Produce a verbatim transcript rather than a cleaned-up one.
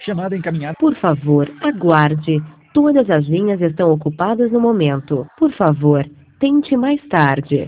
Chamada encaminhada. Por favor, aguarde. Todas as linhas estão ocupadas no momento. Por favor, tente mais tarde.